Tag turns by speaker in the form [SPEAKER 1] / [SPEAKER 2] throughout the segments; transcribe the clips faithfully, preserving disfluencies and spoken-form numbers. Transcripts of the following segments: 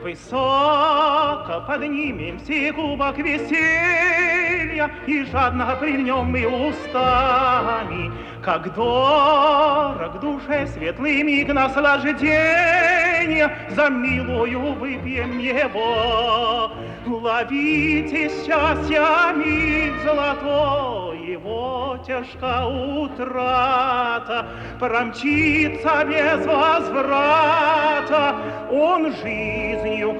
[SPEAKER 1] Высоко поднимемся, и кубок веселья, и жадно прильнем мы устами, как дорог душе светлый миг наслаждения, за милую выпьем его. Ловите счастья миг золотой, его тяжка утрата, промчится без возврата он жизнью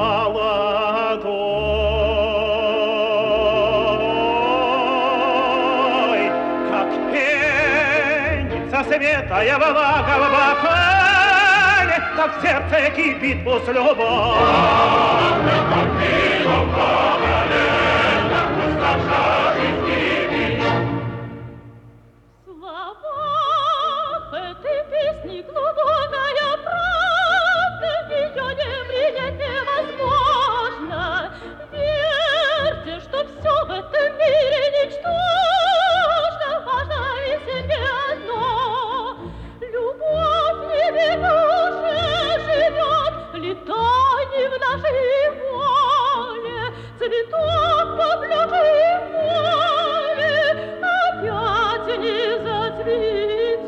[SPEAKER 1] молодой. Как пенится светая влага в бокале, так в сердце кипит пусть любовь.
[SPEAKER 2] Песни глубокая правда, ее не принять невозможно. Верьте, что все в этом мире ничтожно, важно и себе одно. Любовь не в душе живет, летание в нашей воле, цветок поблёжий в поле опять не зацветет.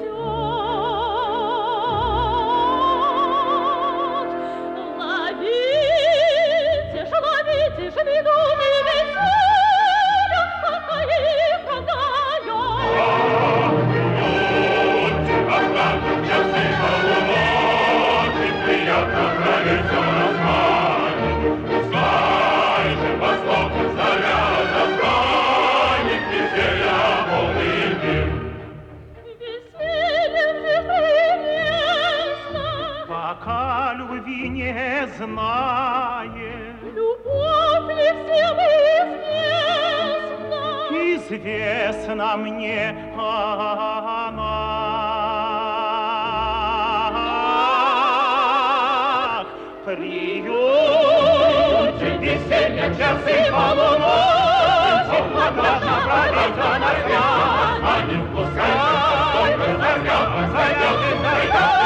[SPEAKER 1] Пока любви не знает,
[SPEAKER 2] любовь ли всем известна?
[SPEAKER 1] Известна мне она. Приют веселья часы полуночи, отважно проведена дня, а не впускай, только заря, заря, заря.